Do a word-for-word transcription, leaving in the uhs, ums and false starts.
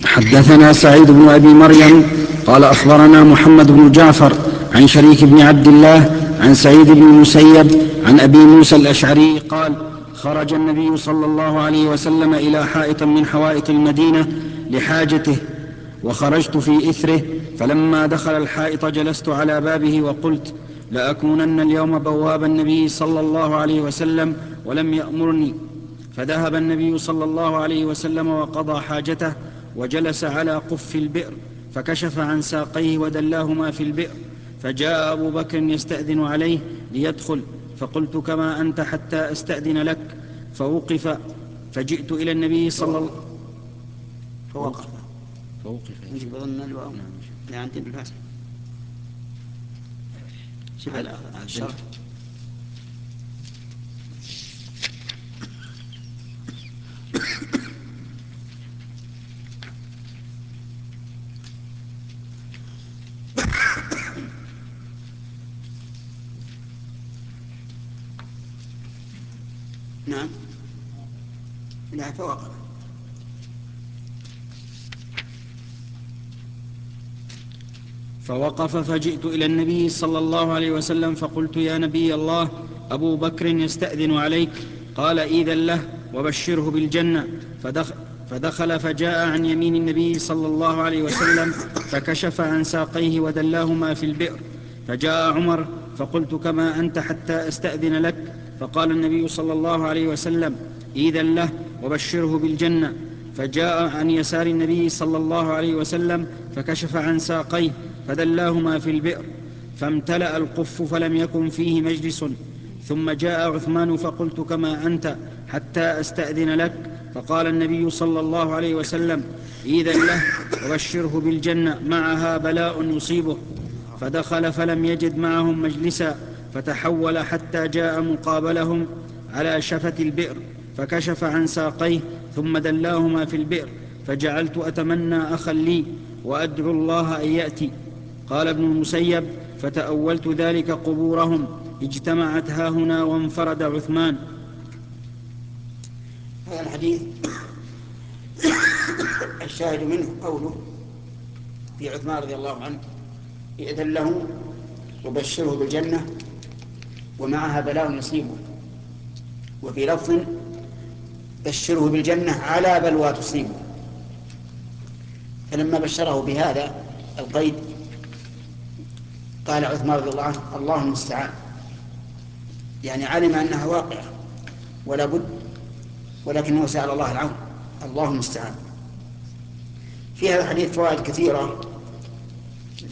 حدثنا سعيد بن أبي مريم قال أخبرنا محمد بن جعفر عن شريك بن عبد الله عن سعيد بن المسيب عن أبي موسى الأشعري قال: خرج النبي صلى الله عليه وسلم إلى حائط من حوائط المدينة لحاجته، وخرجت في إثره، فلما دخل الحائط جلست على بابه وقلت: لأكونن اليوم بواب النبي صلى الله عليه وسلم ولم يأمرني. فذهب النبي صلى الله عليه وسلم وقضى حاجته، وجلس على قف البئر، فكشف عن ساقيه ودلاهما في البئر، فجاء أبو بكر يستأذن عليه ليدخل، فقلت: كما أنت حتى أستأذن لك. فوقف، فجئت إلى النبي صلى الله فوقف فوقف يجب أظن الواو لا عندي بالفعل شوف الشرح. نعم لا فوقف. فوقف فجئت إلى النبي صلى الله عليه وسلم فقلت: يا نبي الله، أبو بكر يستأذن عليك. قال: إذن له وبشره بالجنة. فدخل, فدخل فجاء عن يمين النبي صلى الله عليه وسلم، فكشف عن ساقيه ودلاهما في البئر. فجاء عمر، فقلت: كما أنت حتى أستأذن لك. فقال النبي صلى الله عليه وسلم: إذن له وبشره بالجنة. فجاء عن يسار النبي صلى الله عليه وسلم، فكشف عن ساقيه فدلاهما في البئر، فامتلأ القف فلم يكن فيه مجلس. ثم جاء عثمان، فقلت: كما أنت حتى أستأذن لك. فقال النبي صلى الله عليه وسلم: إذن له وبشره بالجنة، معها بلاء يصيبه. فدخل فلم يجد معهم مجلسا، فتحول حتى جاء مقابلهم على شفة البئر، فكشف عن ساقيه ثم دلاهما في البئر، فجعلت أتمنى أخا لي وأدعو الله أن يأتي. قال ابن المسيب: فتأولت ذلك قبورهم اجتمعت هاهنا وانفرد عثمان. هذا الحديث الشاهد منه قوله في عثمان رضي الله عنه: إذن له وبشره بالجنة ومعها بلاء يصيبه. وفي لفظ: بشره بالجنة على بلوى تصيبه. فلما بشره بهذا القيد قال عثمان رضي الله عنه: الله المستعان، يعني علم أنها واقعة ولا بد، ولكنه سأل الله العون. الله المستعان. في هذا الحديث فوائد كثيرة.